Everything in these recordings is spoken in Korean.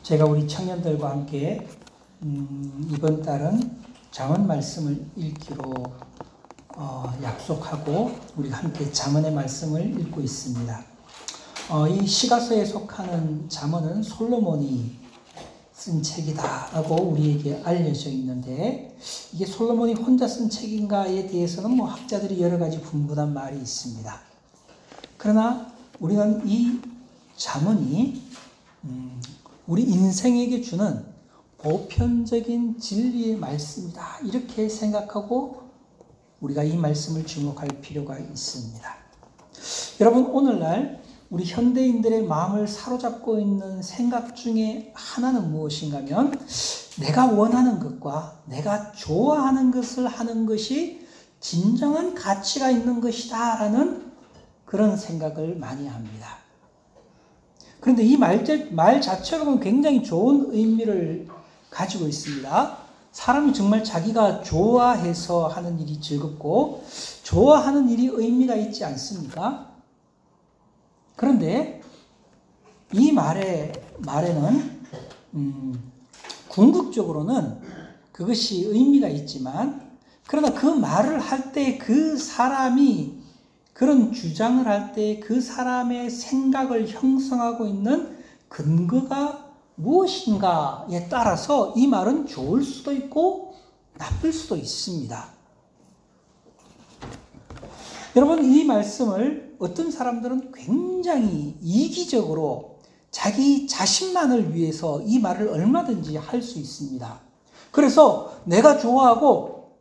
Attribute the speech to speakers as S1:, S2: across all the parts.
S1: 제가 우리 청년들과 함께 이번 달은 잠언 말씀을 읽기로 약속하고 우리가 함께 잠언의 말씀을 읽고 있습니다. 이 시가서에 속하는 잠언은 솔로몬이 쓴 책이다라고 우리에게 알려져 있는데, 이게 솔로몬이 혼자 쓴 책인가에 대해서는 학자들이 여러 가지 분분한 말이 있습니다. 그러나 우리는 이 잠언이 우리 인생에게 주는 보편적인 진리의 말씀이다, 이렇게 생각하고 우리가 이 말씀을 주목할 필요가 있습니다. 여러분, 오늘날 우리 현대인들의 마음을 사로잡고 있는 생각 중에 하나는 무엇인가 하면, 내가 원하는 것과 내가 좋아하는 것을 하는 것이 진정한 가치가 있는 것이다 라는 그런 생각을 많이 합니다. 그런데 이 말 자체로 보면 굉장히 좋은 의미를 가지고 있습니다. 사람이 정말 자기가 좋아해서 하는 일이 즐겁고 좋아하는 일이 의미가 있지 않습니까? 그런데 이 말에는 궁극적으로는 그것이 의미가 있지만, 그러나 그 말을 할 때 그 사람이 그런 주장을 할 때 그 사람의 생각을 형성하고 있는 근거가 무엇인가에 따라서 이 말은 좋을 수도 있고 나쁠 수도 있습니다. 여러분, 이 말씀을 어떤 사람들은 굉장히 이기적으로 자기 자신만을 위해서 이 말을 얼마든지 할 수 있습니다. 그래서 내가 좋아하고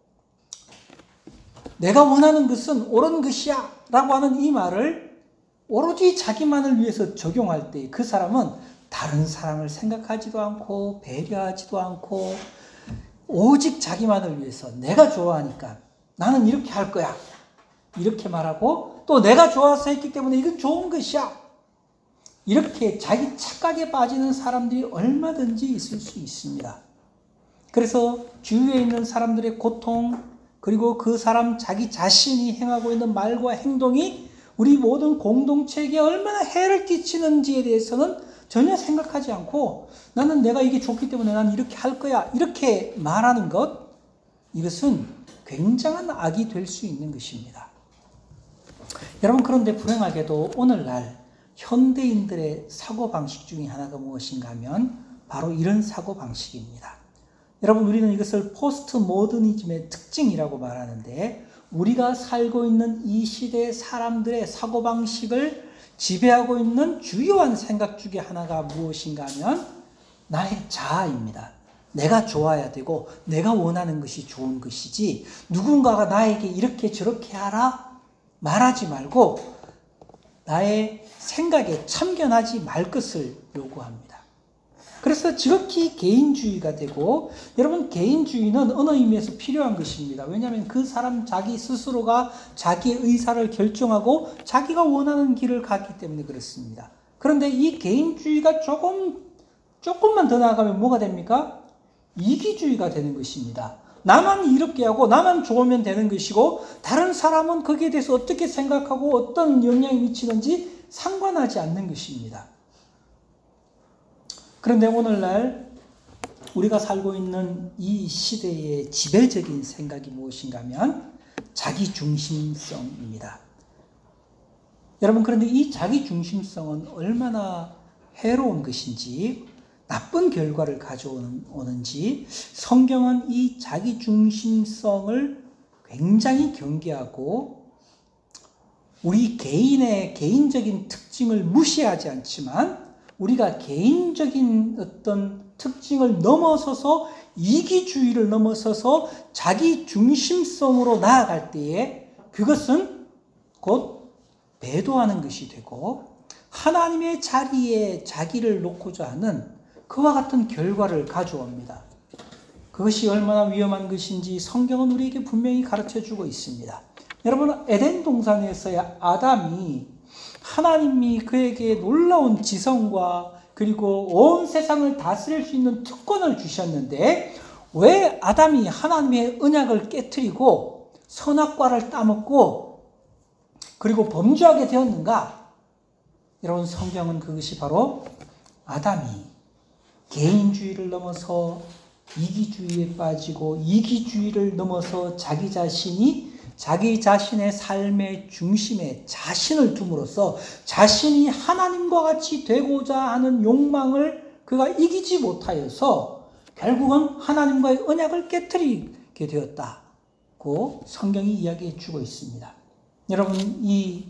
S1: 내가 원하는 것은 옳은 것이야 라고 하는 이 말을 오로지 자기만을 위해서 적용할 때 그 사람은 다른 사람을 생각하지도 않고 배려하지도 않고 오직 자기만을 위해서, 내가 좋아하니까 나는 이렇게 할 거야 이렇게 말하고, 또 내가 좋아서 했기 때문에 이건 좋은 것이야, 이렇게 자기 착각에 빠지는 사람들이 얼마든지 있을 수 있습니다. 그래서 주위에 있는 사람들의 고통, 그리고 그 사람 자기 자신이 행하고 있는 말과 행동이 우리 모든 공동체에게 얼마나 해를 끼치는지에 대해서는 전혀 생각하지 않고, 나는 내가 이게 좋기 때문에 나는 이렇게 할 거야 이렇게 말하는 것, 이것은 굉장한 악이 될 수 있는 것입니다. 여러분, 그런데 불행하게도 오늘날 현대인들의 사고방식 중에 하나가 무엇인가 하면 바로 이런 사고방식입니다. 여러분, 우리는 이것을 포스트 모더니즘의 특징이라고 말하는데, 우리가 살고 있는 이 시대의 사람들의 사고방식을 지배하고 있는 주요한 생각 중에 하나가 무엇인가 하면 나의 자아입니다. 내가 좋아야 되고 내가 원하는 것이 좋은 것이지, 누군가가 나에게 이렇게 저렇게 하라 말하지 말고 나의 생각에 참견하지 말 것을 요구합니다. 그래서 지극히 개인주의가 되고, 여러분, 개인주의는 어느 의미에서 필요한 것입니다. 왜냐하면 그 사람 자기 스스로가 자기의 의사를 결정하고 자기가 원하는 길을 갔기 때문에 그렇습니다. 그런데 이 개인주의가 조금만 더 나아가면 뭐가 됩니까? 이기주의가 되는 것입니다. 나만 이렇게 하고 나만 좋으면 되는 것이고, 다른 사람은 거기에 대해서 어떻게 생각하고 어떤 영향이 미치는지 상관하지 않는 것입니다. 그런데 오늘날 우리가 살고 있는 이 시대의 지배적인 생각이 무엇인가 하면 자기중심성입니다. 여러분, 그런데 이 자기중심성은 얼마나 해로운 것인지, 나쁜 결과를 가져오는지 성경은 이 자기중심성을 굉장히 경계하고, 우리 개인의 개인적인 특징을 무시하지 않지만 우리가 개인적인 어떤 특징을 넘어서서 이기주의를 넘어서서 자기중심성으로 나아갈 때에 그것은 곧 배도하는 것이 되고, 하나님의 자리에 자기를 놓고자 하는 그와 같은 결과를 가져옵니다. 그것이 얼마나 위험한 것인지 성경은 우리에게 분명히 가르쳐주고 있습니다. 여러분, 에덴 동산에서의 아담이, 하나님이 그에게 놀라운 지성과 그리고 온 세상을 다스릴 수 있는 특권을 주셨는데, 왜 아담이 하나님의 언약을 깨트리고 선악과를 따먹고 그리고 범죄하게 되었는가? 여러분, 성경은 그것이 바로 아담이 개인주의를 넘어서 이기주의에 빠지고 이기주의를 넘어서 자기 자신의 삶의 중심에 자신을 둠으로써 자신이 하나님과 같이 되고자 하는 욕망을 그가 이기지 못하여서 결국은 하나님과의 언약을 깨뜨리게 되었다고 성경이 이야기해 주고 있습니다. 여러분, 이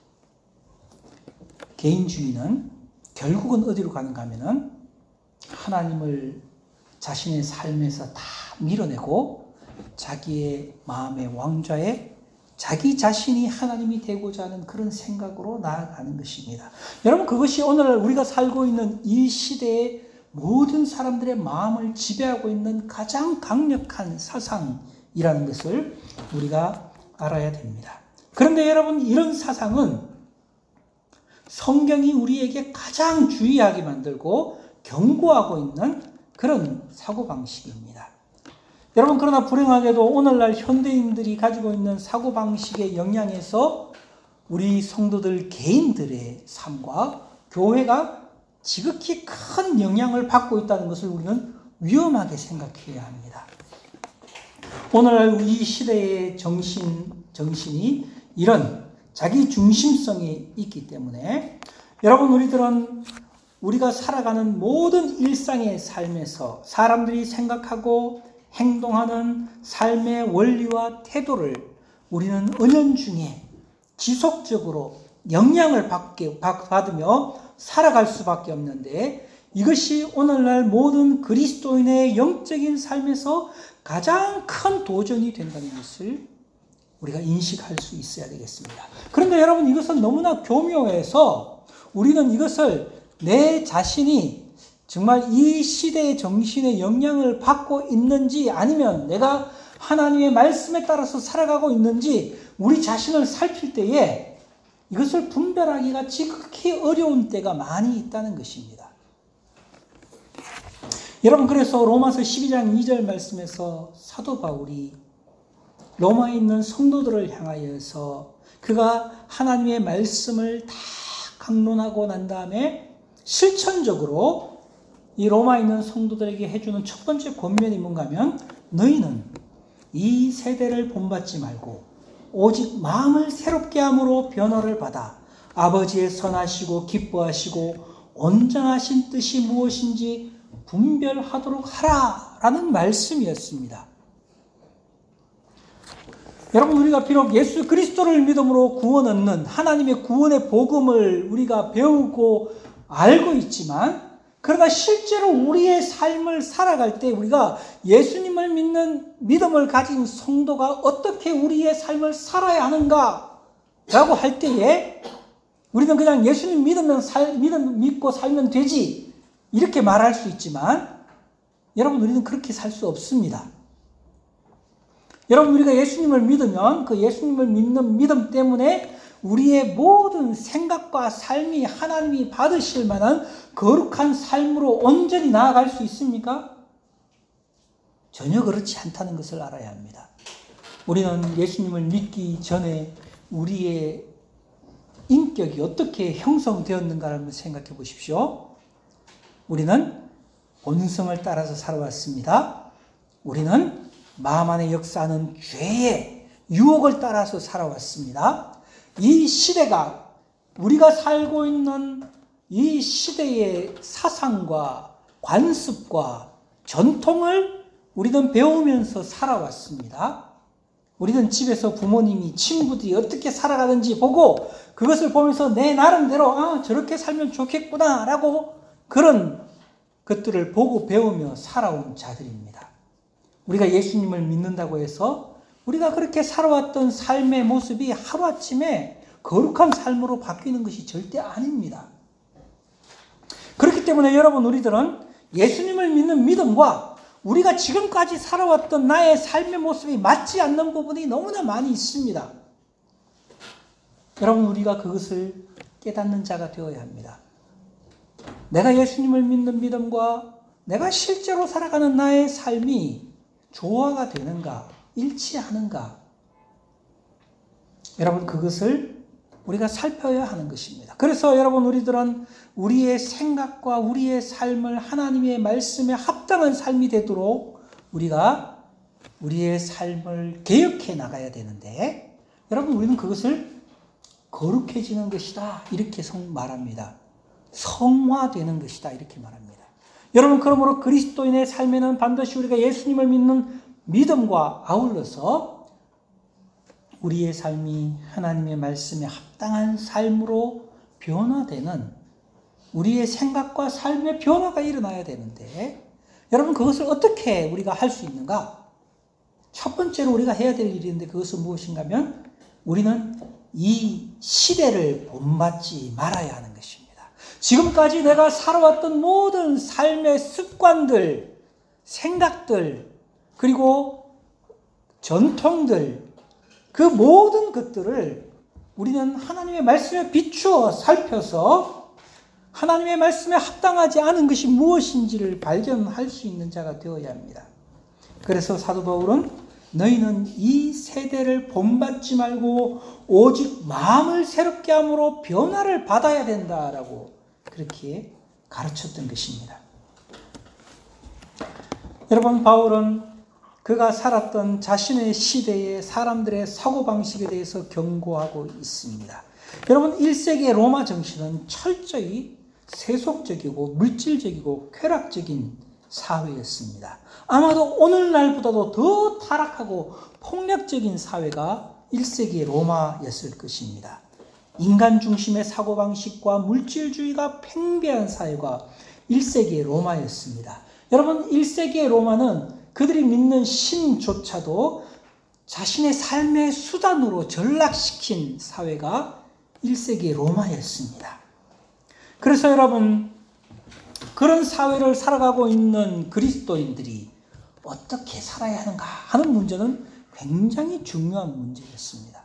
S1: 개인주의는 결국은 어디로 가는가 하면은 하나님을 자신의 삶에서 다 밀어내고 자기의 마음의 왕좌에 자기 자신이 하나님이 되고자 하는 그런 생각으로 나아가는 것입니다. 여러분, 그것이 오늘날 우리가 살고 있는 이 시대의 모든 사람들의 마음을 지배하고 있는 가장 강력한 사상이라는 것을 우리가 알아야 됩니다. 그런데 여러분, 이런 사상은 성경이 우리에게 가장 주의하게 만들고 경고하고 있는 그런 사고방식입니다. 여러분, 그러나 불행하게도 오늘날 현대인들이 가지고 있는 사고방식의 영향에서 우리 성도들 개인들의 삶과 교회가 지극히 큰 영향을 받고 있다는 것을 우리는 위험하게 생각해야 합니다. 오늘날 이 시대의 정신이 이런 자기 중심성이 있기 때문에 여러분, 우리가 살아가는 모든 일상의 삶에서 사람들이 생각하고 행동하는 삶의 원리와 태도를 우리는 은연중에 지속적으로 영향을 받으며 살아갈 수밖에 없는데, 이것이 오늘날 모든 그리스도인의 영적인 삶에서 가장 큰 도전이 된다는 것을 우리가 인식할 수 있어야 되겠습니다. 그런데 여러분, 이것은 너무나 교묘해서 우리는 이것을 내 자신이 정말 이 시대의 정신의 영향을 받고 있는지 아니면 내가 하나님의 말씀에 따라서 살아가고 있는지 우리 자신을 살필 때에 이것을 분별하기가 지극히 어려운 때가 많이 있다는 것입니다. 여러분, 그래서 로마서 12장 2절 말씀에서 사도 바울이 로마에 있는 성도들을 향하여서 그가 하나님의 말씀을 다 강론하고 난 다음에 실천적으로 이 로마에 있는 성도들에게 해주는 첫 번째 권면이 뭔가 하면, 너희는 이 세대를 본받지 말고 오직 마음을 새롭게 함으로 변화를 받아 아버지의 선하시고 기뻐하시고 온전하신 뜻이 무엇인지 분별하도록 하라라는 말씀이었습니다. 여러분, 우리가 비록 예수 그리스도를 믿음으로 구원 얻는 하나님의 구원의 복음을 우리가 배우고 알고 있지만, 그러나 실제로 우리의 삶을 살아갈 때 우리가 예수님을 믿는 믿음을 가진 성도가 어떻게 우리의 삶을 살아야 하는가라고 할 때에 우리는 그냥 예수님 믿고 살면 되지 이렇게 말할 수 있지만, 여러분, 우리는 그렇게 살 수 없습니다. 여러분, 우리가 예수님을 믿으면 그 예수님을 믿는 믿음 때문에 우리의 모든 생각과 삶이 하나님이 받으실 만한 거룩한 삶으로 온전히 나아갈 수 있습니까? 전혀 그렇지 않다는 것을 알아야 합니다. 우리는 예수님을 믿기 전에 우리의 인격이 어떻게 형성되었는가를 한번 생각해 보십시오. 우리는 본성을 따라서 살아왔습니다. 우리는 마음 안에 역사하는 죄의 유혹을 따라서 살아왔습니다. 이 시대가, 우리가 살고 있는 이 시대의 사상과 관습과 전통을 우리는 배우면서 살아왔습니다. 우리는 집에서 부모님이, 친구들이 어떻게 살아가는지 보고 그것을 보면서 내 나름대로 저렇게 살면 좋겠구나 라고 그런 것들을 보고 배우며 살아온 자들입니다. 우리가 예수님을 믿는다고 해서 우리가 그렇게 살아왔던 삶의 모습이 하루아침에 거룩한 삶으로 바뀌는 것이 절대 아닙니다. 그렇기 때문에 여러분, 우리들은 예수님을 믿는 믿음과 우리가 지금까지 살아왔던 나의 삶의 모습이 맞지 않는 부분이 너무나 많이 있습니다. 여러분, 우리가 그것을 깨닫는 자가 되어야 합니다. 내가 예수님을 믿는 믿음과 내가 실제로 살아가는 나의 삶이 조화가 되는가, 일치하는가? 여러분, 그것을 우리가 살펴야 하는 것입니다. 그래서 여러분, 우리들은 우리의 생각과 우리의 삶을 하나님의 말씀에 합당한 삶이 되도록 우리가 우리의 삶을 개혁해 나가야 되는데, 여러분, 우리는 그것을 거룩해지는 것이다 이렇게 말합니다. 성화되는 것이다 이렇게 말합니다. 여러분, 그러므로 그리스도인의 삶에는 반드시 우리가 예수님을 믿는 믿음과 아울러서 우리의 삶이 하나님의 말씀에 합당한 삶으로 변화되는 우리의 생각과 삶의 변화가 일어나야 되는데, 여러분, 그것을 어떻게 우리가 할 수 있는가? 첫 번째로 우리가 해야 될 일인데, 그것은 무엇인가 하면 우리는 이 시대를 본받지 말아야 하는 것입니다. 지금까지 내가 살아왔던 모든 삶의 습관들, 생각들, 그리고 전통들, 그 모든 것들을 우리는 하나님의 말씀에 비추어 살펴서 하나님의 말씀에 합당하지 않은 것이 무엇인지를 발견할 수 있는 자가 되어야 합니다. 그래서 사도 바울은 너희는 이 세대를 본받지 말고 오직 마음을 새롭게 함으로 변화를 받아야 된다라고 그렇게 가르쳤던 것입니다. 여러분, 바울은 그가 살았던 자신의 시대의 사람들의 사고방식에 대해서 경고하고 있습니다. 여러분, 1세기의 로마 정신은 철저히 세속적이고 물질적이고 쾌락적인 사회였습니다. 아마도 오늘날보다도 더 타락하고 폭력적인 사회가 1세기의 로마였을 것입니다. 인간 중심의 사고방식과 물질주의가 팽배한 사회가 1세기의 로마였습니다. 여러분, 1세기의 로마는 그들이 믿는 신조차도 자신의 삶의 수단으로 전락시킨 사회가 1세기의 로마였습니다. 그래서 여러분, 그런 사회를 살아가고 있는 그리스도인들이 어떻게 살아야 하는가 하는 문제는 굉장히 중요한 문제였습니다.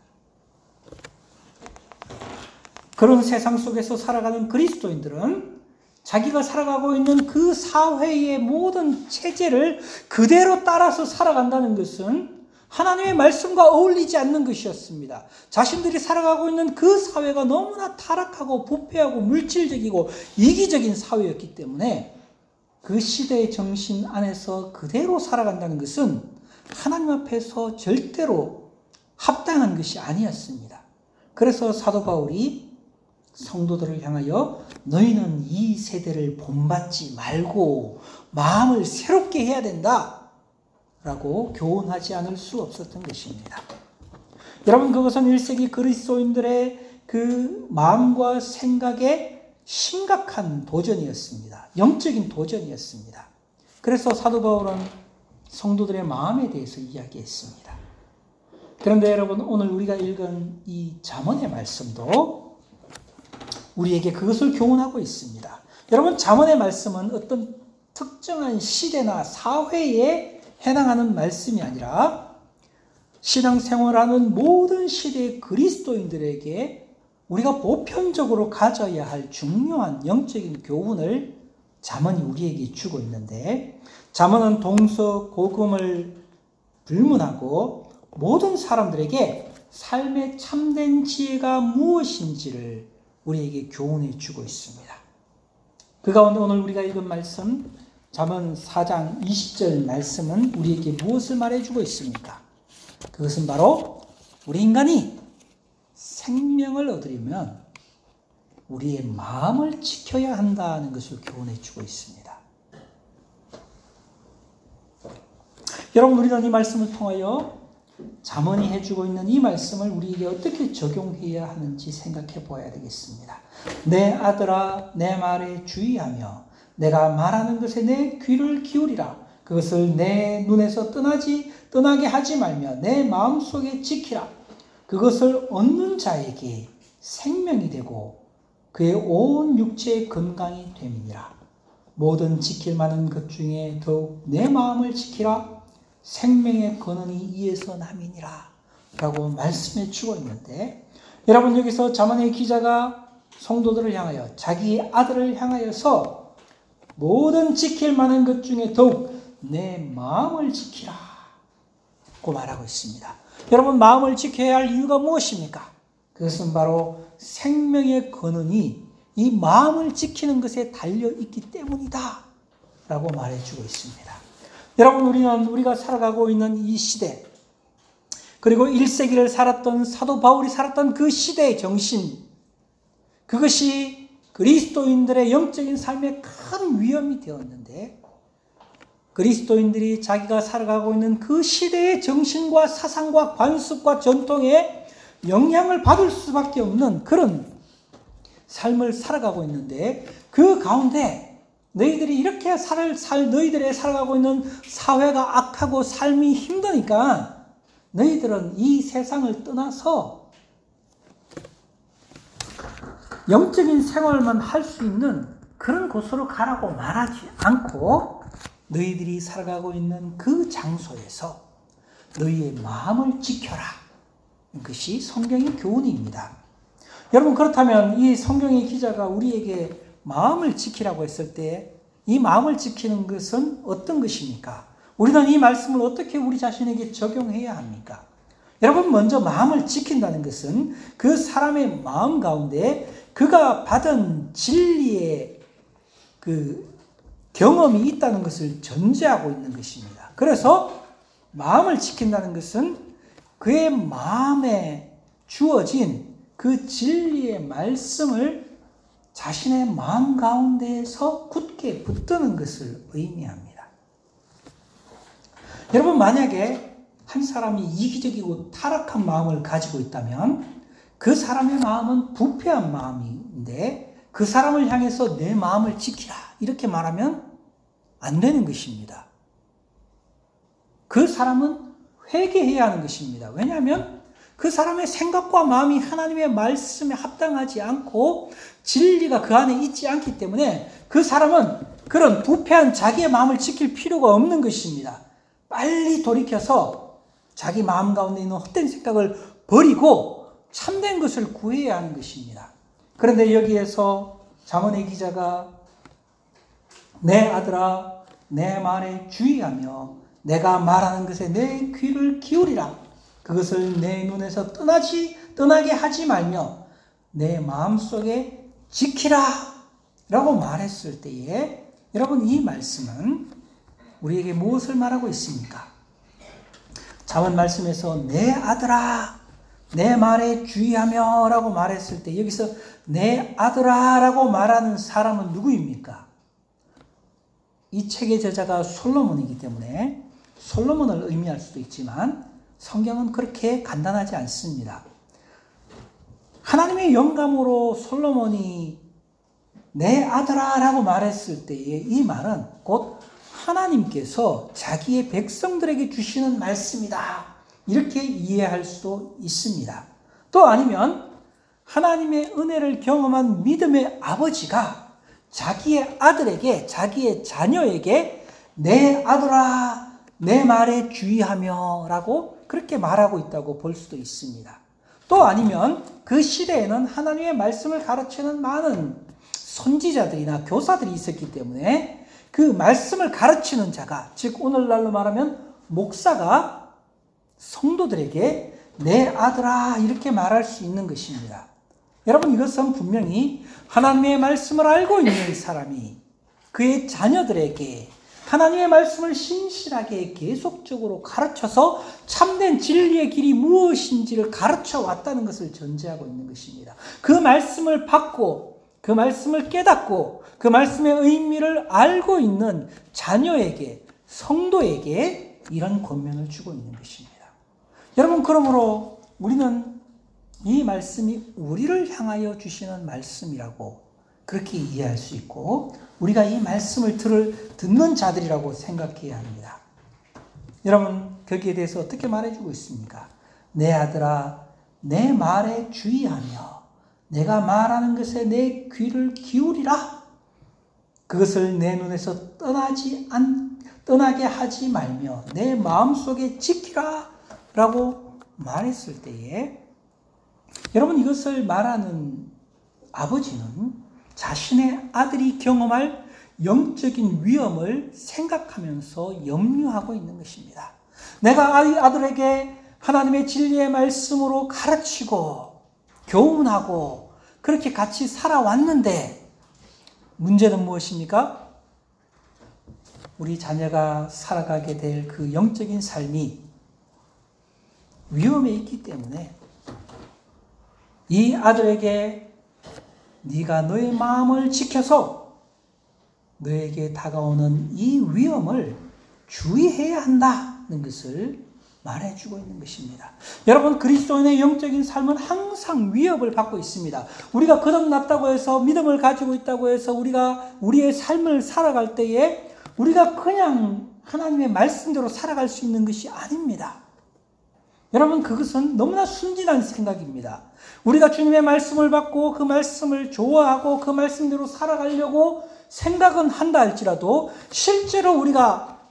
S1: 그런 세상 속에서 살아가는 그리스도인들은 자기가 살아가고 있는 그 사회의 모든 체제를 그대로 따라서 살아간다는 것은 하나님의 말씀과 어울리지 않는 것이었습니다. 자신들이 살아가고 있는 그 사회가 너무나 타락하고 부패하고 물질적이고 이기적인 사회였기 때문에 그 시대의 정신 안에서 그대로 살아간다는 것은 하나님 앞에서 절대로 합당한 것이 아니었습니다. 그래서 사도 바울이 성도들을 향하여 너희는 이 세대를 본받지 말고 마음을 새롭게 해야 된다 라고 교훈하지 않을 수 없었던 것입니다. 여러분, 그것은 1세기 그리스도인들의 그 마음과 생각의 심각한 도전이었습니다. 영적인 도전이었습니다. 그래서 사도 바울은 성도들의 마음에 대해서 이야기했습니다. 그런데 여러분, 오늘 우리가 읽은 이 잠언의 말씀도 우리에게 그것을 교훈하고 있습니다. 여러분, 잠언의 말씀은 어떤 특정한 시대나 사회에 해당하는 말씀이 아니라 신앙생활하는 모든 시대의 그리스도인들에게 우리가 보편적으로 가져야 할 중요한 영적인 교훈을 잠언이 우리에게 주고 있는데, 잠언은 동서고금을 불문하고 모든 사람들에게 삶의 참된 지혜가 무엇인지를 우리에게 교훈해 주고 있습니다. 그 가운데 오늘 우리가 읽은 말씀 잠언 4장 20절 말씀은 우리에게 무엇을 말해주고 있습니까? 그것은 바로 우리 인간이 생명을 얻으려면 우리의 마음을 지켜야 한다는 것을 교훈해주고 있습니다. 여러분, 우리는 이 말씀을 통하여 잠언이 해주고 있는 이 말씀을 우리에게 어떻게 적용해야 하는지 생각해 보아야 되겠습니다. 내 아들아, 내 말에 주의하며 내가 말하는 것에 내 귀를 기울이라. 그것을 내 눈에서 떠나게 하지 말며 내 마음속에 지키라. 그것을 얻는 자에게 생명이 되고 그의 온 육체의 건강이 됨이니라. 모든 지킬 만한 것 중에 더욱 내 마음을 지키라. 생명의 근원이 이에서 남이니라. 라고 말씀해 주고 있는데, 여러분, 여기서 잠언의 기자가 성도들을 향하여, 자기 아들을 향하여서 모든 지킬 만한 것 중에 더욱 내 마음을 지키라 고 말하고 있습니다. 여러분, 마음을 지켜야 할 이유가 무엇입니까? 그것은 바로 생명의 근원이 이 마음을 지키는 것에 달려있기 때문이다 라고 말해주고 있습니다. 여러분, 우리가 살아가고 있는 이 시대, 그리고 1세기를 살았던 사도 바울이 살았던 그 시대의 정신, 그것이 그리스도인들의 영적인 삶에 큰 위험이 되었는데, 그리스도인들이 자기가 살아가고 있는 그 시대의 정신과 사상과 관습과 전통에 영향을 받을 수밖에 없는 그런 삶을 살아가고 있는데, 그 가운데 너희들이 이렇게 너희들의 살아가고 있는 사회가 악하고 삶이 힘드니까 너희들은 이 세상을 떠나서 영적인 생활만 할 수 있는 그런 곳으로 가라고 말하지 않고, 너희들이 살아가고 있는 그 장소에서 너희의 마음을 지켜라. 이것이 성경의 교훈입니다. 여러분, 그렇다면 이 성경의 기자가 우리에게 마음을 지키라고 했을 때 이 마음을 지키는 것은 어떤 것입니까? 우리는 이 말씀을 어떻게 우리 자신에게 적용해야 합니까? 여러분, 먼저 마음을 지킨다는 것은 그 사람의 마음 가운데 그가 받은 진리의 그 경험이 있다는 것을 전제하고 있는 것입니다. 그래서 마음을 지킨다는 것은 그의 마음에 주어진 그 진리의 말씀을 자신의 마음 가운데에서 굳게 붙드는 것을 의미합니다. 여러분, 만약에 한 사람이 이기적이고 타락한 마음을 가지고 있다면 그 사람의 마음은 부패한 마음인데, 그 사람을 향해서 내 마음을 지키라 이렇게 말하면 안 되는 것입니다. 그 사람은 회개해야 하는 것입니다. 왜냐하면 그 사람의 생각과 마음이 하나님의 말씀에 합당하지 않고 진리가 그 안에 있지 않기 때문에 그 사람은 그런 부패한 자기의 마음을 지킬 필요가 없는 것입니다. 빨리 돌이켜서 자기 마음 가운데 있는 헛된 생각을 버리고 참된 것을 구해야 하는 것입니다. 그런데 여기에서 잠언의 기자가 내 아들아 내 말에 주의하며 내가 말하는 것에 내 귀를 기울이라. 그것을 내 눈에서 떠나게 하지 말며 내 마음속에 지키라 라고 말했을 때에, 여러분, 이 말씀은 우리에게 무엇을 말하고 있습니까? 잠언 말씀에서 내 아들아 내 말에 주의하며 라고 말했을 때, 여기서 내 아들아 라고 말하는 사람은 누구입니까? 이 책의 저자가 솔로몬이기 때문에 솔로몬을 의미할 수도 있지만 성경은 그렇게 간단하지 않습니다. 하나님의 영감으로 솔로몬이 내 아들아 라고 말했을 때에 이 말은 곧 하나님께서 자기의 백성들에게 주시는 말씀이다, 이렇게 이해할 수도 있습니다. 또 아니면 하나님의 은혜를 경험한 믿음의 아버지가 자기의 아들에게, 자기의 자녀에게 내 아들아 내 말에 주의하며 라고 그렇게 말하고 있다고 볼 수도 있습니다. 또 아니면 그 시대에는 하나님의 말씀을 가르치는 많은 선지자들이나 교사들이 있었기 때문에 그 말씀을 가르치는 자가, 즉 오늘날로 말하면 목사가 성도들에게 내 아들아 이렇게 말할 수 있는 것입니다. 여러분, 이것은 분명히 하나님의 말씀을 알고 있는 사람이 그의 자녀들에게 하나님의 말씀을 신실하게 계속적으로 가르쳐서 참된 진리의 길이 무엇인지를 가르쳐 왔다는 것을 전제하고 있는 것입니다. 그 말씀을 받고 그 말씀을 깨닫고 그 말씀의 의미를 알고 있는 자녀에게, 성도에게 이런 권면을 주고 있는 것입니다. 여러분, 그러므로 우리는 이 말씀이 우리를 향하여 주시는 말씀이라고 그렇게 이해할 수 있고, 우리가 이 말씀을 듣는 자들이라고 생각해야 합니다. 여러분, 거기에 대해서 어떻게 말해주고 있습니까? 내 아들아 내 말에 주의하며 내가 말하는 것에 내 귀를 기울이라. 그것을 내 눈에서 떠나게 하지 말며 내 마음속에 지키라 라고 말했을 때에, 여러분, 이것을 말하는 아버지는 자신의 아들이 경험할 영적인 위험을 생각하면서 염려하고 있는 것입니다. 내가 아들에게 하나님의 진리의 말씀으로 가르치고 교훈하고 그렇게 같이 살아왔는데 문제는 무엇입니까? 우리 자녀가 살아가게 될 그 영적인 삶이 위험에 있기 때문에 이 아들에게 네가 너의 마음을 지켜서 너에게 다가오는 이 위험을 주의해야 한다는 것을 말해주고 있는 것입니다. 여러분, 그리스도인의 영적인 삶은 항상 위협을 받고 있습니다. 우리가 거듭났다고 해서 믿음을 가지고 있다고 해서 우리가 우리의 삶을 살아갈 때에 우리가 그냥 하나님의 말씀대로 살아갈 수 있는 것이 아닙니다. 여러분, 그것은 너무나 순진한 생각입니다. 우리가 주님의 말씀을 받고 그 말씀을 좋아하고 그 말씀대로 살아가려고 생각은 한다 할지라도 실제로 우리가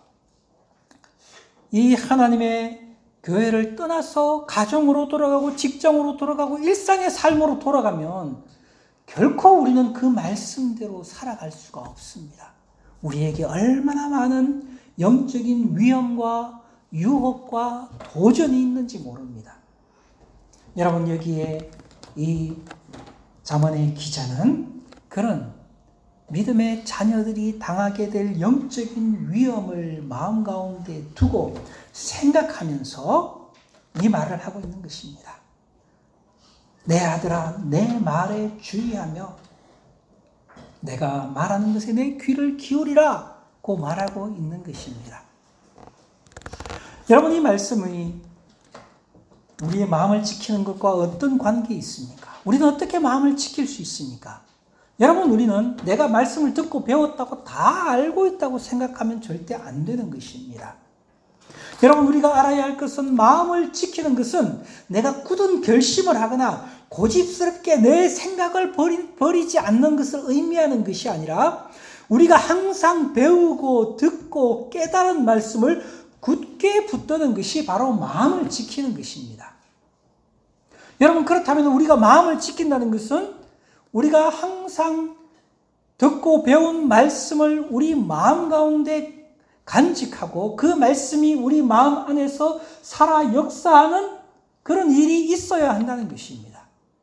S1: 이 하나님의 교회를 떠나서 가정으로 돌아가고 직장으로 돌아가고 일상의 삶으로 돌아가면 결코 우리는 그 말씀대로 살아갈 수가 없습니다. 우리에게 얼마나 많은 영적인 위험과 유혹과 도전이 있는지 모릅니다. 여러분, 여기에 이 잠언의 기자는 그런 믿음의 자녀들이 당하게 될 영적인 위험을 마음 가운데 두고 생각하면서 이 말을 하고 있는 것입니다. 내 아들아, 내 말에 주의하며 내가 말하는 것에 내 귀를 기울이라 고 말하고 있는 것입니다. 여러분, 이 말씀이 우리의 마음을 지키는 것과 어떤 관계에 있습니까? 우리는 어떻게 마음을 지킬 수 있습니까? 여러분, 우리는 내가 말씀을 듣고 배웠다고 다 알고 있다고 생각하면 절대 안 되는 것입니다. 여러분, 우리가 알아야 할 것은 마음을 지키는 것은 내가 굳은 결심을 하거나 고집스럽게 내 생각을 버리지 않는 것을 의미하는 것이 아니라 우리가 항상 배우고 듣고 깨달은 말씀을 굳게 붙드는 것이 바로 마음을 지키는 것입니다. 여러분, 그렇다면 우리가 마음을 지킨다는 것은 우리가 항상 듣고 배운 말씀을 우리 마음 가운데 간직하고 그 말씀이 우리 마음 안에서 살아 역사하는 그런 일이 있어야 한다는 것입니다.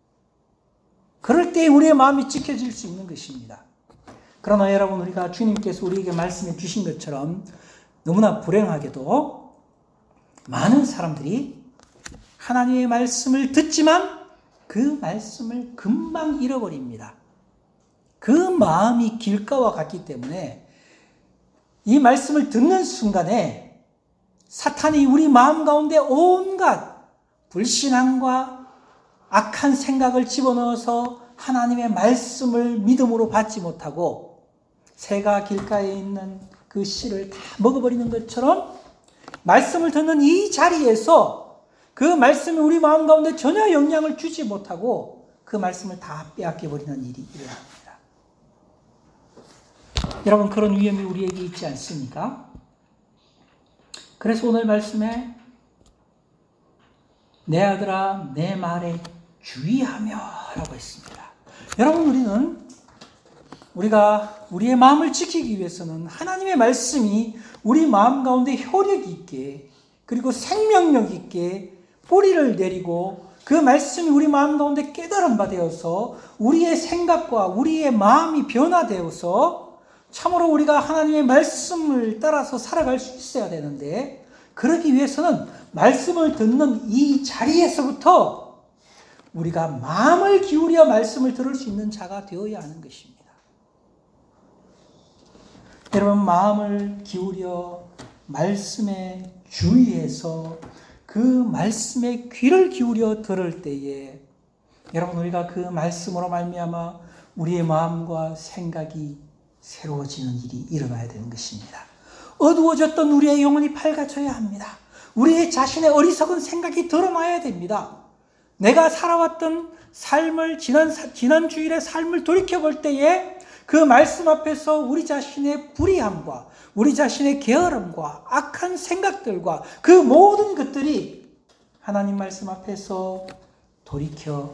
S1: 그럴 때 우리의 마음이 지켜질 수 있는 것입니다. 그러나 여러분, 우리가 주님께서 우리에게 말씀해 주신 것처럼 너무나 불행하게도 많은 사람들이 하나님의 말씀을 듣지만 그 말씀을 금방 잃어버립니다. 그 마음이 길가와 같기 때문에 이 말씀을 듣는 순간에 사탄이 우리 마음 가운데 온갖 불신앙과 악한 생각을 집어넣어서 하나님의 말씀을 믿음으로 받지 못하고 새가 길가에 있는 그 씨를 다 먹어버리는 것처럼 말씀을 듣는 이 자리에서 그 말씀이 우리 마음 가운데 전혀 영향을 주지 못하고 그 말씀을 다 빼앗겨버리는 일이 일어납니다. 여러분, 그런 위험이 우리에게 있지 않습니까? 그래서 오늘 말씀에 내 아들아 내 말에 주의하며 라고 했습니다. 여러분, 우리가 우리의 마음을 지키기 위해서는 하나님의 말씀이 우리 마음 가운데 효력 있게 그리고 생명력 있게 뿌리를 내리고 그 말씀이 우리 마음 가운데 깨달은 바 되어서 우리의 생각과 우리의 마음이 변화되어서 참으로 우리가 하나님의 말씀을 따라서 살아갈 수 있어야 되는데 그러기 위해서는 말씀을 듣는 이 자리에서부터 우리가 마음을 기울여 말씀을 들을 수 있는 자가 되어야 하는 것입니다. 여러분, 마음을 기울여 말씀에 주의해서 그 말씀에 귀를 기울여 들을 때에 여러분, 우리가 그 말씀으로 말미암아 우리의 마음과 생각이 새로워지는 일이 일어나야 되는 것입니다. 어두워졌던 우리의 영혼이 밝아져야 합니다. 우리의 자신의 어리석은 생각이 드러나야 됩니다. 내가 살아왔던 삶을 지난 주일의 삶을 돌이켜볼 때에 그 말씀 앞에서 우리 자신의 불의함과 우리 자신의 게으름과 악한 생각들과 그 모든 것들이 하나님 말씀 앞에서 돌이켜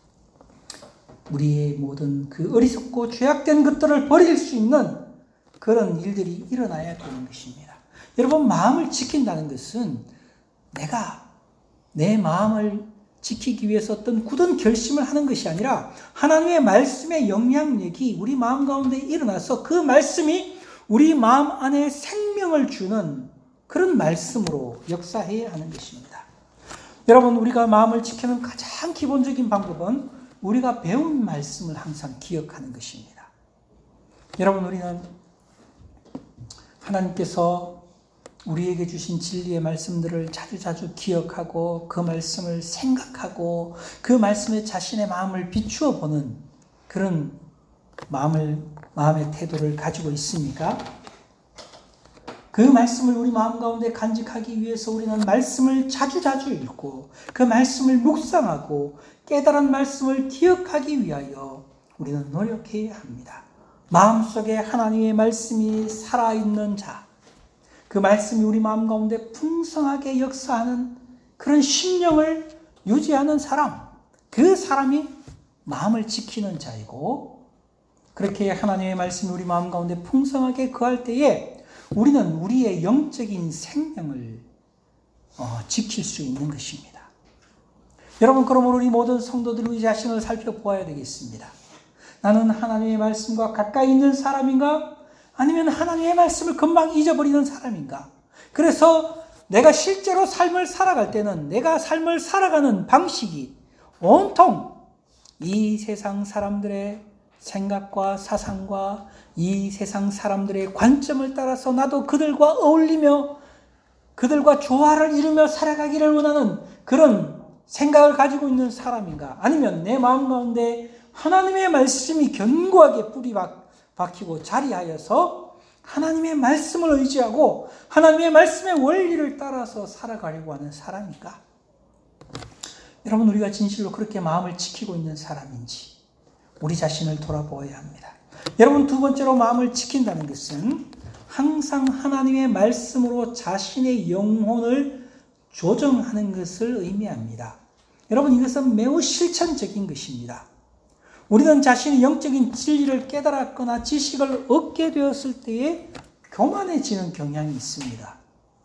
S1: 우리의 모든 그 어리석고 죄악된 것들을 버릴 수 있는 그런 일들이 일어나야 되는 것입니다. 여러분, 마음을 지킨다는 것은 내가 내 마음을 지키기 위해서 어떤 굳은 결심을 하는 것이 아니라 하나님의 말씀의 영향력이 우리 마음 가운데 일어나서 그 말씀이 우리 마음 안에 생명을 주는 그런 말씀으로 역사해야 하는 것입니다. 여러분, 우리가 마음을 지키는 가장 기본적인 방법은 우리가 배운 말씀을 항상 기억하는 것입니다. 여러분, 우리는 하나님께서 우리에게 주신 진리의 말씀들을 자주자주 기억하고 그 말씀을 생각하고 그 말씀에 자신의 마음을 비추어 보는 그런 마음의 태도를 가지고 있습니까? 그 말씀을 우리 마음 가운데 간직하기 위해서 우리는 말씀을 자주자주 읽고 그 말씀을 묵상하고 깨달은 말씀을 기억하기 위하여 우리는 노력해야 합니다. 마음속에 하나님의 말씀이 살아있는 자, 그 말씀이 우리 마음 가운데 풍성하게 역사하는 그런 심령을 유지하는 사람, 그 사람이 마음을 지키는 자이고, 그렇게 하나님의 말씀이 우리 마음 가운데 풍성하게 거할 때에 우리는 우리의 영적인 생명을 지킬 수 있는 것입니다. 여러분, 그러므로 우리 모든 성도들이 우리 자신을 살펴보아야 되겠습니다. 나는 하나님의 말씀과 가까이 있는 사람인가? 아니면 하나님의 말씀을 금방 잊어버리는 사람인가? 그래서 내가 실제로 삶을 살아갈 때는 내가 삶을 살아가는 방식이 온통 이 세상 사람들의 생각과 사상과 이 세상 사람들의 관점을 따라서 나도 그들과 어울리며 그들과 조화를 이루며 살아가기를 원하는 그런 생각을 가지고 있는 사람인가? 아니면 내 마음 가운데 하나님의 말씀이 견고하게 뿌리 박히고 자리하여서 하나님의 말씀을 의지하고 하나님의 말씀의 원리를 따라서 살아가려고 하는 사람인가? 여러분, 우리가 진실로 그렇게 마음을 지키고 있는 사람인지 우리 자신을 돌아보아야 합니다. 여러분, 두 번째로 마음을 지킨다는 것은 항상 하나님의 말씀으로 자신의 영혼을 조정하는 것을 의미합니다. 여러분, 이것은 매우 실천적인 것입니다. 우리는 자신의 영적인 진리를 깨달았거나 지식을 얻게 되었을 때에 교만해지는 경향이 있습니다.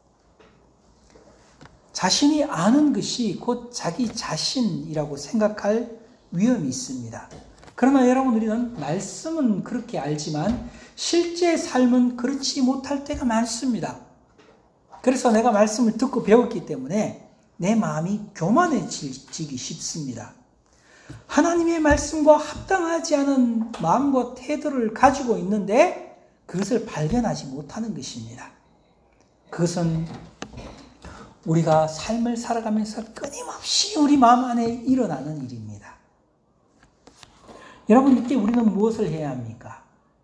S1: 자신이 아는 것이 곧 자기 자신이라고 생각할 위험이 있습니다. 그러나 여러분, 우리는 말씀은 그렇게 알지만 실제 삶은 그렇지 못할 때가 많습니다. 그래서 내가 말씀을 듣고 배웠기 때문에 내 마음이 교만해지기 쉽습니다. 하나님의 말씀과 합당하지 않은 마음과 태도를 가지고 있는데 그것을 발견하지 못하는 것입니다. 그것은 우리가 삶을 살아가면서 끊임없이 우리 마음 안에 일어나는 일입니다. 여러분, 이때 우리는 무엇을 해야 합니까?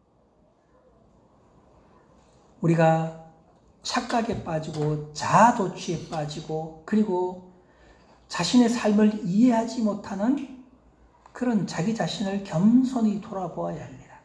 S1: 우리가 착각에 빠지고 자아도취에 빠지고 그리고 자신의 삶을 이해하지 못하는 그런 자기 자신을 겸손히 돌아보아야 합니다.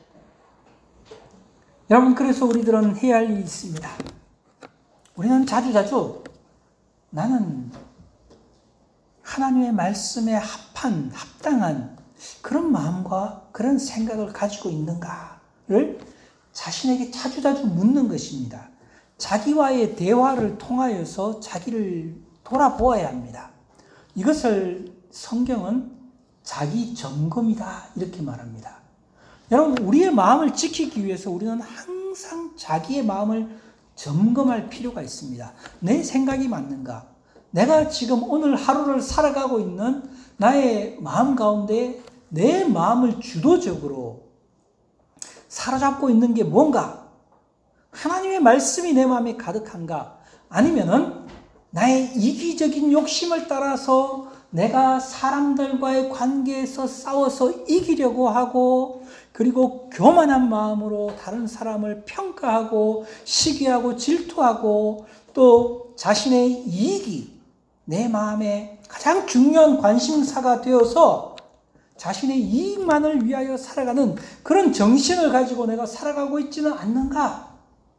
S1: 여러분, 그래서 우리들은 해야 할 일이 있습니다. 우리는 자주자주 나는 하나님의 말씀에 합당한 그런 마음과 그런 생각을 가지고 있는가를 자신에게 자주자주 묻는 것입니다. 자기와의 대화를 통하여서 자기를 돌아보아야 합니다. 이것을 성경은 자기 점검이다 이렇게 말합니다. 여러분, 우리의 마음을 지키기 위해서 우리는 항상 자기의 마음을 점검할 필요가 있습니다. 내 생각이 맞는가? 내가 지금 오늘 하루를 살아가고 있는 나의 마음 가운데 내 마음을 주도적으로 사로잡고 있는 게 뭔가? 하나님의 말씀이 내 마음에 가득한가? 아니면은 나의 이기적인 욕심을 따라서 내가 사람들과의 관계에서 싸워서 이기려고 하고 그리고 교만한 마음으로 다른 사람을 평가하고 시기하고 질투하고 또 자신의 이익이 내 마음에 가장 중요한 관심사가 되어서 자신의 이익만을 위하여 살아가는 그런 정신을 가지고 내가 살아가고 있지는 않는가?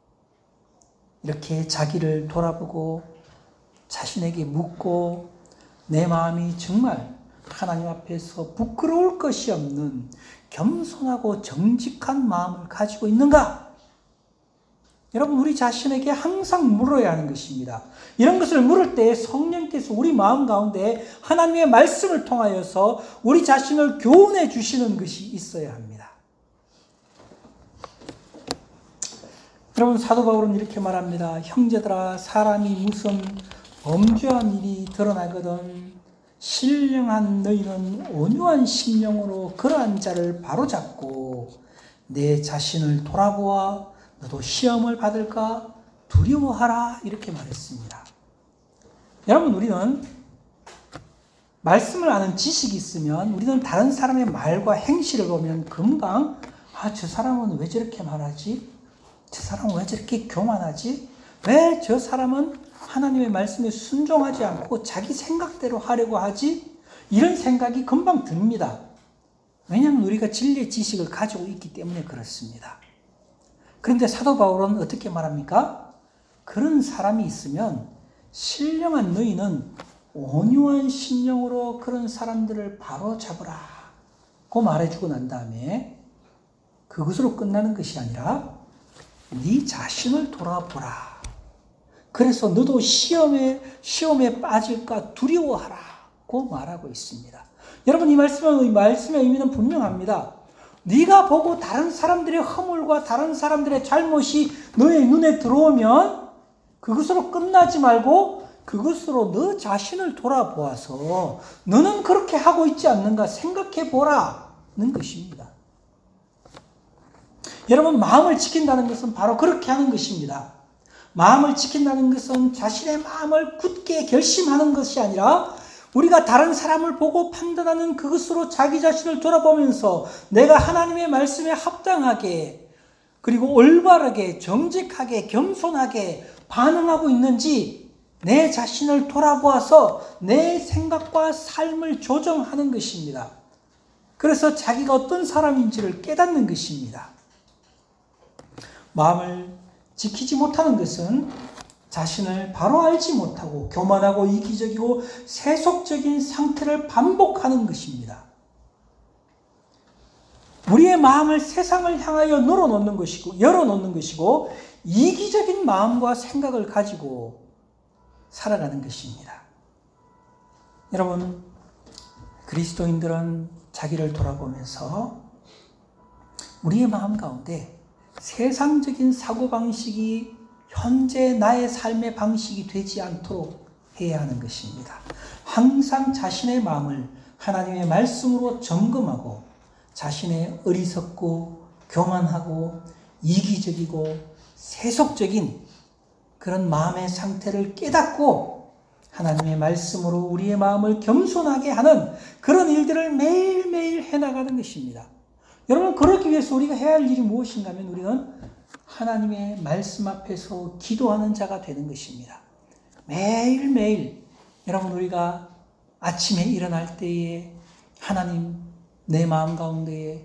S1: 이렇게 자기를 돌아보고 자신에게 묻고 내 마음이 정말 하나님 앞에서 부끄러울 것이 없는 겸손하고 정직한 마음을 가지고 있는가? 여러분, 우리 자신에게 항상 물어야 하는 것입니다. 이런 것을 물을 때 성령께서 우리 마음 가운데 하나님의 말씀을 통하여서 우리 자신을 교훈해 주시는 것이 있어야 합니다. 여러분, 사도 바울은 이렇게 말합니다. 형제들아, 사람이 무슨 범죄한 일이 드러나거든 신령한 너희는 온유한 심령으로 그러한 자를 바로잡고 내 자신을 돌아보아 너도 시험을 받을까 두려워하라, 이렇게 말했습니다. 여러분, 우리는 말씀을 아는 지식이 있으면 우리는 다른 사람의 말과 행실을 보면 금방 저 사람은 왜 저렇게 말하지? 저 사람은 왜 저렇게 교만하지? 왜 저 사람은 하나님의 말씀에 순종하지 않고 자기 생각대로 하려고 하지? 이런 생각이 금방 듭니다. 왜냐하면 우리가 진리의 지식을 가지고 있기 때문에 그렇습니다. 그런데 사도 바울은 어떻게 말합니까? 그런 사람이 있으면 신령한 너희는 온유한 심령으로 그런 사람들을 바로 잡으라 고 말해주고 난 다음에 그것으로 끝나는 것이 아니라 네 자신을 돌아보라. 그래서 너도 시험에 빠질까 두려워하라 고 말하고 있습니다. 여러분, 이 말씀의 의미는 분명합니다. 네가 보고 다른 사람들의 허물과 다른 사람들의 잘못이 너의 눈에 들어오면 그것으로 끝나지 말고 그것으로 너 자신을 돌아보아서 너는 그렇게 하고 있지 않는가 생각해 보라는 것입니다. 여러분, 마음을 지킨다는 것은 바로 그렇게 하는 것입니다. 마음을 지킨다는 것은 자신의 마음을 굳게 결심하는 것이 아니라 우리가 다른 사람을 보고 판단하는 그것으로 자기 자신을 돌아보면서 내가 하나님의 말씀에 합당하게 그리고 올바르게 정직하게 겸손하게 반응하고 있는지 내 자신을 돌아보아서 내 생각과 삶을 조정하는 것입니다. 그래서 자기가 어떤 사람인지를 깨닫는 것입니다. 마음을 지키지 못하는 것은 자신을 바로 알지 못하고 교만하고 이기적이고 세속적인 상태를 반복하는 것입니다. 우리의 마음을 세상을 향하여 열어놓는 것이고 이기적인 마음과 생각을 가지고 살아가는 것입니다. 여러분, 그리스도인들은 자기를 돌아보면서 우리의 마음 가운데 세상적인 사고방식이 현재 나의 삶의 방식이 되지 않도록 해야 하는 것입니다. 항상 자신의 마음을 하나님의 말씀으로 점검하고 자신의 어리석고 교만하고 이기적이고 세속적인 그런 마음의 상태를 깨닫고 하나님의 말씀으로 우리의 마음을 겸손하게 하는 그런 일들을 매일매일 해나가는 것입니다. 여러분, 그러기 위해서 우리가 해야 할 일이 무엇인가 하면 우리는 하나님의 말씀 앞에서 기도하는 자가 되는 것입니다. 매일매일 여러분, 우리가 아침에 일어날 때에 하나님, 내 마음 가운데에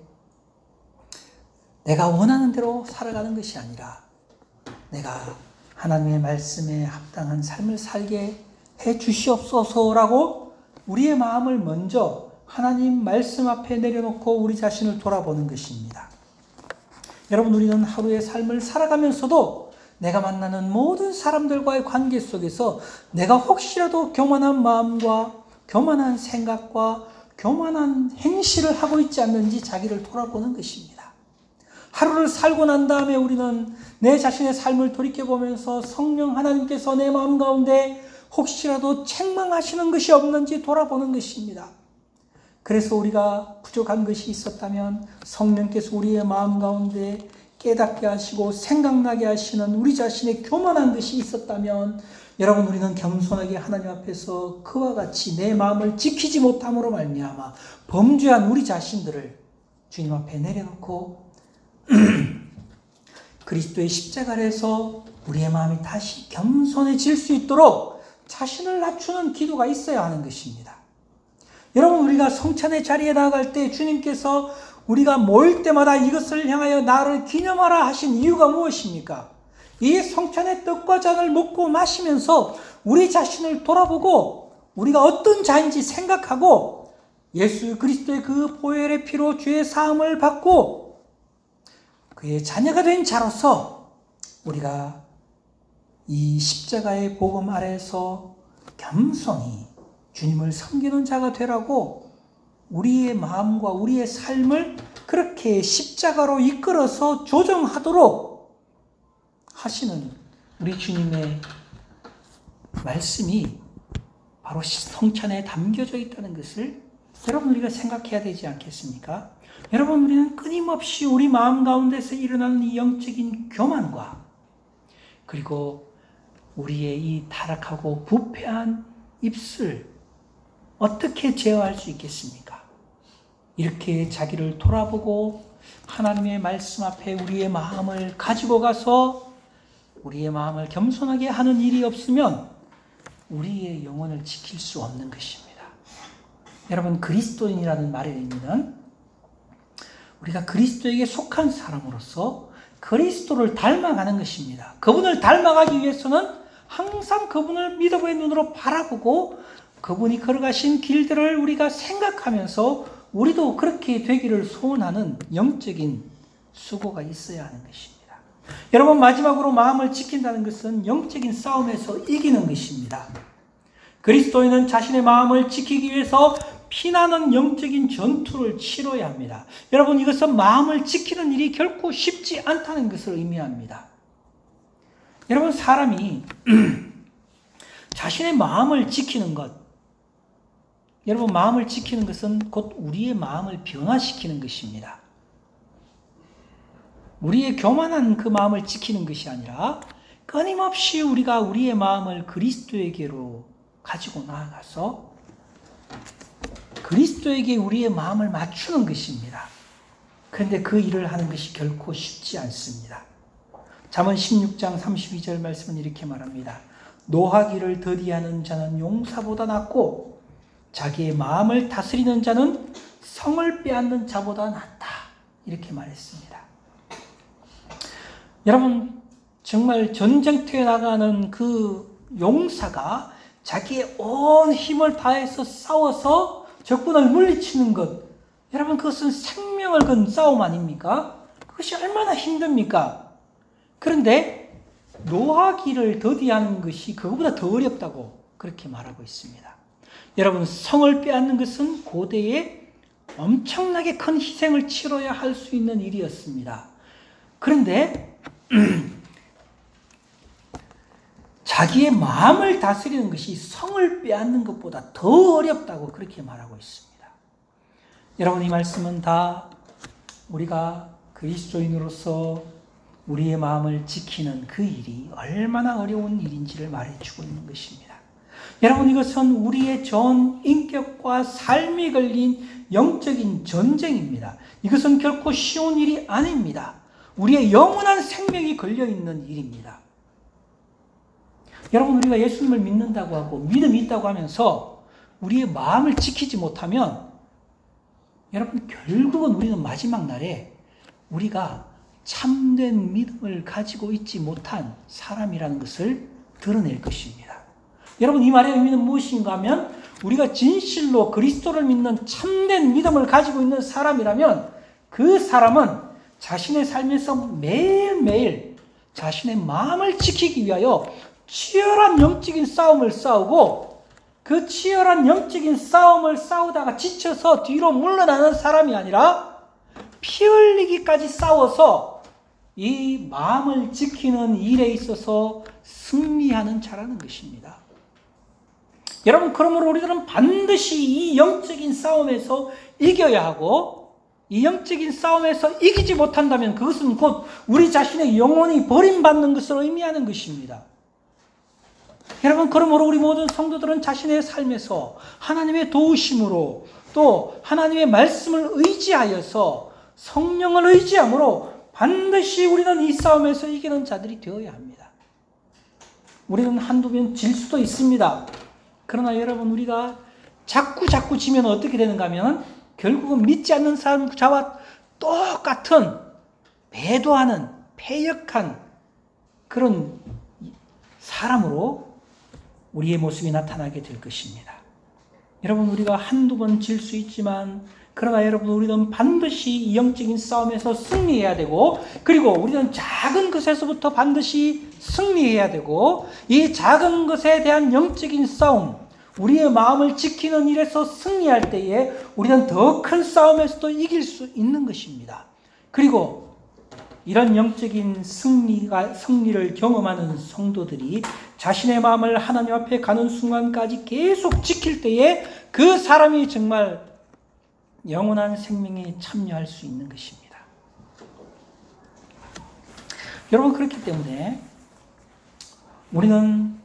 S1: 내가 원하는 대로 살아가는 것이 아니라 내가 하나님의 말씀에 합당한 삶을 살게 해 주시옵소서라고 우리의 마음을 먼저 하나님 말씀 앞에 내려놓고 우리 자신을 돌아보는 것입니다. 여러분, 우리는 하루의 삶을 살아가면서도 내가 만나는 모든 사람들과의 관계 속에서 내가 혹시라도 교만한 마음과 교만한 생각과 교만한 행실을 하고 있지 않는지 자기를 돌아보는 것입니다. 하루를 살고 난 다음에 우리는 내 자신의 삶을 돌이켜보면서 성령 하나님께서 내 마음 가운데 혹시라도 책망하시는 것이 없는지 돌아보는 것입니다. 그래서 우리가 부족한 것이 있었다면 성령께서 우리의 마음 가운데 깨닫게 하시고 생각나게 하시는 우리 자신의 교만한 것이 있었다면 여러분, 우리는 겸손하게 하나님 앞에서 그와 같이 내 마음을 지키지 못함으로 말미암아 범죄한 우리 자신들을 주님 앞에 내려놓고 그리스도의 십자가 아래서 우리의 마음이 다시 겸손해질 수 있도록 자신을 낮추는 기도가 있어야 하는 것입니다. 여러분, 우리가 성찬의 자리에 나아갈 때 주님께서 우리가 모일 때마다 이것을 향하여 나를 기념하라 하신 이유가 무엇입니까? 이 성찬의 떡과 잔을 먹고 마시면서 우리 자신을 돌아보고 우리가 어떤 자인지 생각하고 예수 그리스도의 그 보혈의 피로 죄의 사함을 받고 그의 자녀가 된 자로서 우리가 이 십자가의 복음 아래에서 겸손히 주님을 섬기는 자가 되라고 우리의 마음과 우리의 삶을 그렇게 십자가로 이끌어서 조정하도록 하시는 우리 주님의 말씀이 바로 성찬에 담겨져 있다는 것을 여러분 우리가 생각해야 되지 않겠습니까? 여러분 우리는 끊임없이 우리 마음 가운데서 일어나는 이 영적인 교만과 그리고 우리의 이 타락하고 부패한 입술 어떻게 제어할 수 있겠습니까? 이렇게 자기를 돌아보고 하나님의 말씀 앞에 우리의 마음을 가지고 가서 우리의 마음을 겸손하게 하는 일이 없으면 우리의 영혼을 지킬 수 없는 것입니다. 여러분 그리스도인이라는 말의 의미는 우리가 그리스도에게 속한 사람으로서 그리스도를 닮아가는 것입니다. 그분을 닮아가기 위해서는 항상 그분을 믿음의 눈으로 바라보고 그분이 걸어가신 길들을 우리가 생각하면서 우리도 그렇게 되기를 소원하는 영적인 수고가 있어야 하는 것입니다. 여러분 마지막으로 마음을 지킨다는 것은 영적인 싸움에서 이기는 것입니다. 그리스도인은 자신의 마음을 지키기 위해서 피나는 영적인 전투를 치러야 합니다. 여러분 이것은 마음을 지키는 일이 결코 쉽지 않다는 것을 의미합니다. 여러분 사람이 자신의 마음을 지키는 것, 여러분 마음을 지키는 것은 곧 우리의 마음을 변화시키는 것입니다. 우리의 교만한 그 마음을 지키는 것이 아니라 끊임없이 우리가 우리의 마음을 그리스도에게로 가지고 나아가서 그리스도에게 우리의 마음을 맞추는 것입니다. 그런데 그 일을 하는 것이 결코 쉽지 않습니다. 잠언 16장 32절 말씀은 이렇게 말합니다. 노하기를 더디하는 자는 용사보다 낫고 자기의 마음을 다스리는 자는 성을 빼앗는 자보다 낫다. 이렇게 말했습니다. 여러분 정말 전쟁터에 나가는 그 용사가 자기의 온 힘을 다해서 싸워서 적군을 물리치는 것, 여러분 그것은 생명을 건 싸움 아닙니까? 그것이 얼마나 힘듭니까? 그런데 노하기를 더디하는 것이 그것보다 더 어렵다고 그렇게 말하고 있습니다. 여러분 성을 빼앗는 것은 고대에 엄청나게 큰 희생을 치러야 할 수 있는 일이었습니다. 그런데 자기의 마음을 다스리는 것이 성을 빼앗는 것보다 더 어렵다고 그렇게 말하고 있습니다. 여러분 이 말씀은 다 우리가 그리스도인으로서 우리의 마음을 지키는 그 일이 얼마나 어려운 일인지를 말해주고 있는 것입니다. 여러분 이것은 우리의 전 인격과 삶이 걸린 영적인 전쟁입니다. 이것은 결코 쉬운 일이 아닙니다. 우리의 영원한 생명이 걸려있는 일입니다. 여러분 우리가 예수님을 믿는다고 하고 믿음이 있다고 하면서 우리의 마음을 지키지 못하면 여러분 결국은 우리는 마지막 날에 우리가 참된 믿음을 가지고 있지 못한 사람이라는 것을 드러낼 것입니다. 여러분 이 말의 의미는 무엇인가 하면 우리가 진실로 그리스도를 믿는 참된 믿음을 가지고 있는 사람이라면 그 사람은 자신의 삶에서 매일매일 자신의 마음을 지키기 위하여 치열한 영적인 싸움을 싸우고 그 치열한 영적인 싸움을 싸우다가 지쳐서 뒤로 물러나는 사람이 아니라 피 흘리기까지 싸워서 이 마음을 지키는 일에 있어서 승리하는 자라는 것입니다. 여러분 그러므로 우리들은 반드시 이 영적인 싸움에서 이겨야 하고 이 영적인 싸움에서 이기지 못한다면 그것은 곧 우리 자신의 영혼이 버림받는 것을 의미하는 것입니다. 여러분 그러므로 우리 모든 성도들은 자신의 삶에서 하나님의 도우심으로 또 하나님의 말씀을 의지하여서 성령을 의지함으로 반드시 우리는 이 싸움에서 이기는 자들이 되어야 합니다. 우리는 한두 번 질 수도 있습니다. 그러나 여러분 우리가 자꾸 지면 어떻게 되는가 하면 결국은 믿지 않는 자와 똑같은 배도하는 패역한 그런 사람으로 우리의 모습이 나타나게 될 것입니다. 여러분 우리가 한두 번 질 수 있지만 그러나 여러분, 우리는 반드시 이 영적인 싸움에서 승리해야 되고, 그리고 우리는 작은 것에서부터 반드시 승리해야 되고, 이 작은 것에 대한 영적인 싸움, 우리의 마음을 지키는 일에서 승리할 때에 우리는 더 큰 싸움에서도 이길 수 있는 것입니다. 그리고 이런 영적인 승리를 경험하는 성도들이 자신의 마음을 하나님 앞에 가는 순간까지 계속 지킬 때에 그 사람이 정말 영원한 생명에 참여할 수 있는 것입니다. 여러분, 그렇기 때문에 우리는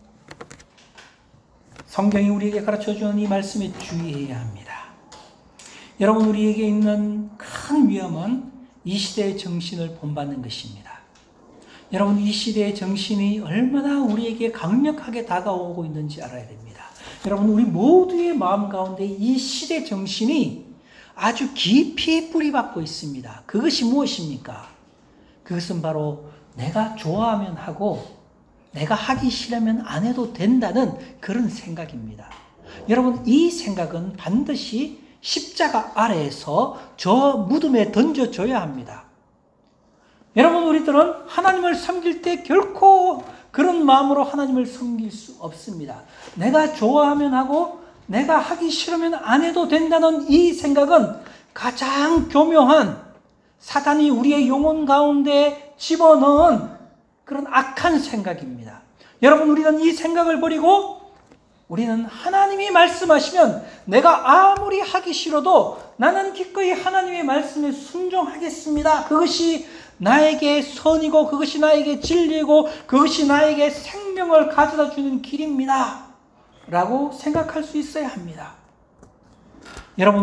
S1: 성경이 우리에게 가르쳐주는 이 말씀에 주의해야 합니다. 여러분, 우리에게 있는 큰 위험은 이 시대의 정신을 본받는 것입니다. 여러분, 이 시대의 정신이 얼마나 우리에게 강력하게 다가오고 있는지 알아야 됩니다. 여러분, 우리 모두의 마음 가운데 이 시대 정신이 아주 깊이 뿌리박고 있습니다. 그것이 무엇입니까? 그것은 바로 내가 좋아하면 하고 내가 하기 싫으면 안 해도 된다는 그런 생각입니다. 여러분, 이 생각은 반드시 십자가 아래에서 저 무덤에 던져줘야 합니다. 여러분, 우리들은 하나님을 섬길 때 결코 그런 마음으로 하나님을 섬길 수 없습니다. 내가 좋아하면 하고 내가 하기 싫으면 안 해도 된다는 이 생각은 가장 교묘한, 사단이 우리의 영혼 가운데 집어넣은 그런 악한 생각입니다. 여러분, 우리는 이 생각을 버리고 우리는 하나님이 말씀하시면 내가 아무리 하기 싫어도 나는 기꺼이 하나님의 말씀에 순종하겠습니다. 그것이 나에게 선이고 그것이 나에게 진리고 그것이 나에게 생명을 가져다 주는 길입니다 라고 생각할 수 있어야 합니다. 여러분,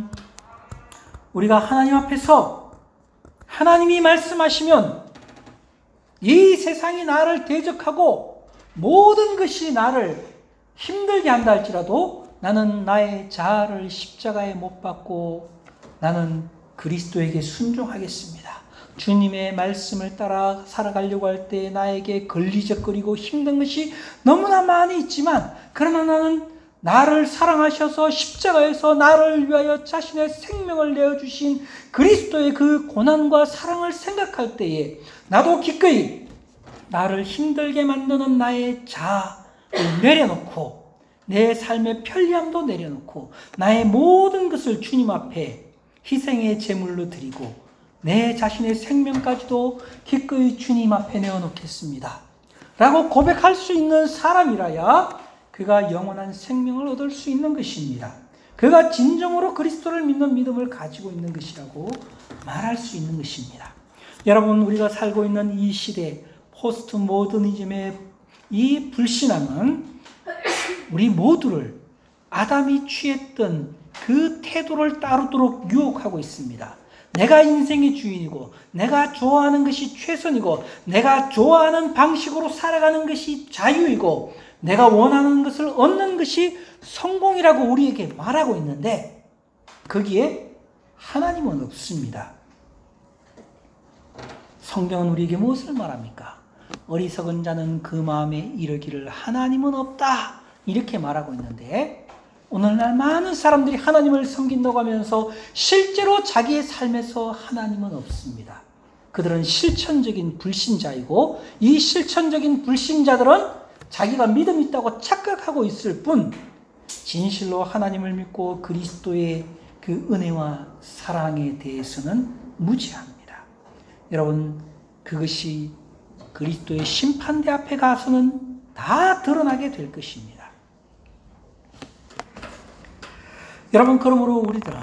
S1: 우리가 하나님 앞에서 하나님이 말씀하시면 이 세상이 나를 대적하고 모든 것이 나를 힘들게 한다 할지라도 나는 나의 자아를 십자가에 못 박고 나는 그리스도에게 순종하겠습니다. 주님의 말씀을 따라 살아가려고 할 때 나에게 걸리적거리고 힘든 것이 너무나 많이 있지만, 그러나 나는 나를 사랑하셔서 십자가에서 나를 위하여 자신의 생명을 내어주신 그리스도의 그 고난과 사랑을 생각할 때에 나도 기꺼이 나를 힘들게 만드는 나의 자아를 내려놓고 내 삶의 편리함도 내려놓고 나의 모든 것을 주님 앞에 희생의 제물로 드리고 내 자신의 생명까지도 기꺼이 주님 앞에 내어놓겠습니다 라고 고백할 수 있는 사람이라야 그가 영원한 생명을 얻을 수 있는 것입니다. 그가 진정으로 그리스도를 믿는 믿음을 가지고 있는 것이라고 말할 수 있는 것입니다. 여러분, 우리가 살고 있는 이 시대 포스트 모더니즘의 이 불신앙은 우리 모두를 아담이 취했던 그 태도를 따르도록 유혹하고 있습니다. 내가 인생의 주인이고 내가 좋아하는 것이 최선이고 내가 좋아하는 방식으로 살아가는 것이 자유이고 내가 원하는 것을 얻는 것이 성공이라고 우리에게 말하고 있는데 거기에 하나님은 없습니다. 성경은 우리에게 무엇을 말합니까? 어리석은 자는 그 마음에 이르기를 하나님은 없다 이렇게 말하고 있는데, 오늘날 많은 사람들이 하나님을 섬긴다고 하면서 실제로 자기의 삶에서 하나님은 없습니다. 그들은 실천적인 불신자이고 이 실천적인 불신자들은 자기가 믿음이 있다고 착각하고 있을 뿐 진실로 하나님을 믿고 그리스도의 그 은혜와 사랑에 대해서는 무지합니다. 여러분, 그것이 그리스도의 심판대 앞에 가서는 다 드러나게 될 것입니다. 여러분, 그러므로 우리들은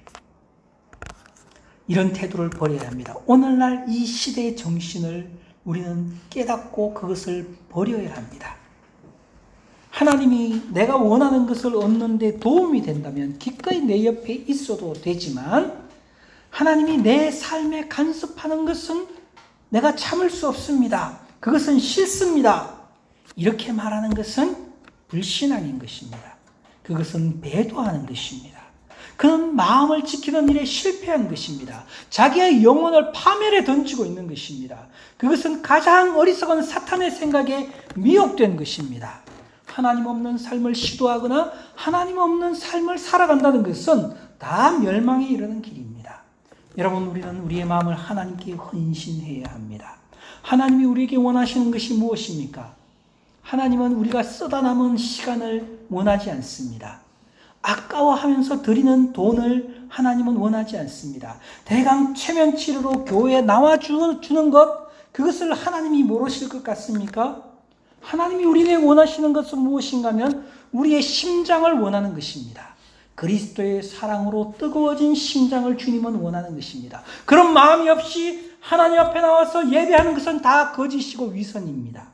S1: 이런 태도를 버려야 합니다. 오늘날 이 시대의 정신을 우리는 깨닫고 그것을 버려야 합니다. 하나님이 내가 원하는 것을 얻는 데 도움이 된다면 기꺼이 내 옆에 있어도 되지만 하나님이 내 삶에 간섭하는 것은 내가 참을 수 없습니다. 그것은 싫습니다. 이렇게 말하는 것은 불신앙인 것입니다. 그것은 배도하는 것입니다. 그는 마음을 지키는 일에 실패한 것입니다. 자기의 영혼을 파멸에 던지고 있는 것입니다. 그것은 가장 어리석은 사탄의 생각에 미혹된 것입니다. 하나님 없는 삶을 시도하거나 하나님 없는 삶을 살아간다는 것은 다 멸망에 이르는 길입니다. 여러분, 우리는 우리의 마음을 하나님께 헌신해야 합니다. 하나님이 우리에게 원하시는 것이 무엇입니까? 하나님은 우리가 쓰다 남은 시간을 원하지 않습니다. 아까워하면서 드리는 돈을 하나님은 원하지 않습니다. 대강 최면치료로 교회에 나와주는 것, 그것을 하나님이 모르실 것 같습니까? 하나님이 우리에게 원하시는 것은 무엇인가 하면 우리의 심장을 원하는 것입니다. 그리스도의 사랑으로 뜨거워진 심장을 주님은 원하는 것입니다. 그런 마음이 없이 하나님 앞에 나와서 예배하는 것은 다 거짓이고 위선입니다.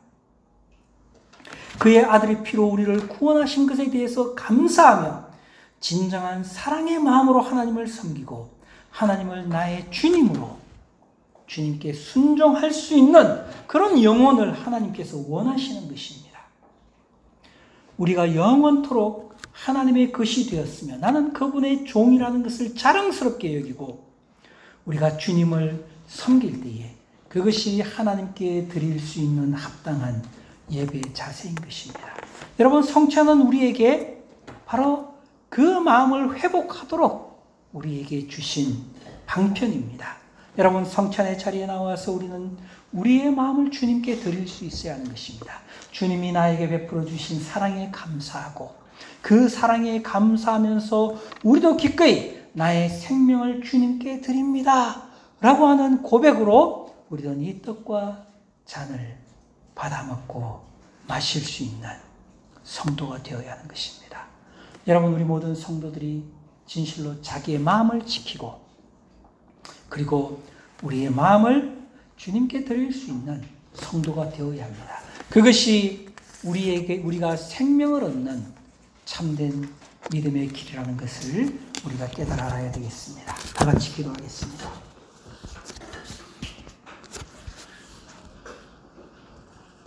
S1: 그의 아들의 피로 우리를 구원하신 것에 대해서 감사하며 진정한 사랑의 마음으로 하나님을 섬기고 하나님을 나의 주님으로 주님께 순종할 수 있는 그런 영혼을 하나님께서 원하시는 것입니다. 우리가 영원토록 하나님의 것이 되었으며 나는 그분의 종이라는 것을 자랑스럽게 여기고 우리가 주님을 섬길 때에 그것이 하나님께 드릴 수 있는 합당한 예배의 자세인 것입니다. 여러분, 성찬은 우리에게 바로 그 마음을 회복하도록 우리에게 주신 방편입니다. 여러분, 성찬의 자리에 나와서 우리는 우리의 마음을 주님께 드릴 수 있어야 하는 것입니다. 주님이 나에게 베풀어 주신 사랑에 감사하고 그 사랑에 감사하면서 우리도 기꺼이 나의 생명을 주님께 드립니다 라고 하는 고백으로 우리는 이 떡과 잔을 받아먹고 마실 수 있는 성도가 되어야 하는 것입니다. 여러분, 우리 모든 성도들이 진실로 자기의 마음을 지키고 그리고 우리의 마음을 주님께 드릴 수 있는 성도가 되어야 합니다. 그것이 우리가 생명을 얻는 참된 믿음의 길이라는 것을 우리가 깨달아 알아야 되겠습니다. 다 같이 기도하겠습니다.